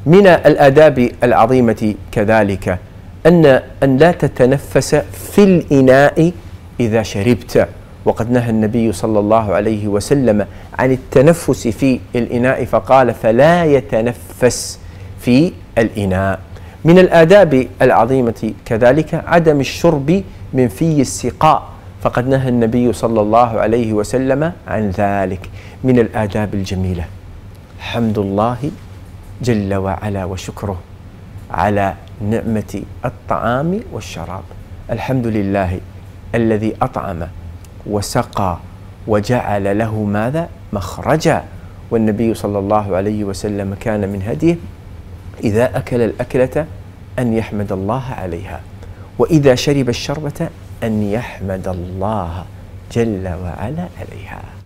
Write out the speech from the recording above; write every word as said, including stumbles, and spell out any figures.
من الآداب العظيمة كذلك أن أن لا تتنفس في الإناء إذا شربت، وقد نهى النبي صلى الله عليه وسلم عن التنفس في الإناء فقال فلا يتنفس في الإناء. من الآداب العظيمة كذلك عدم الشرب من في السقاء، فقد نهى النبي صلى الله عليه وسلم عن ذلك. من الآداب الجميلة حمد الله جل وعلا وشكره على نعمة الطعام والشراب. الحمد لله الذي أطعم وسقى وجعل له ماذا؟ مخرجا. والنبي صلى الله عليه وسلم كان من هديه إذا أكل الأكلة أن يحمد الله عليها، وإذا شرب الشربة أن يحمد الله جل وعلا عليها.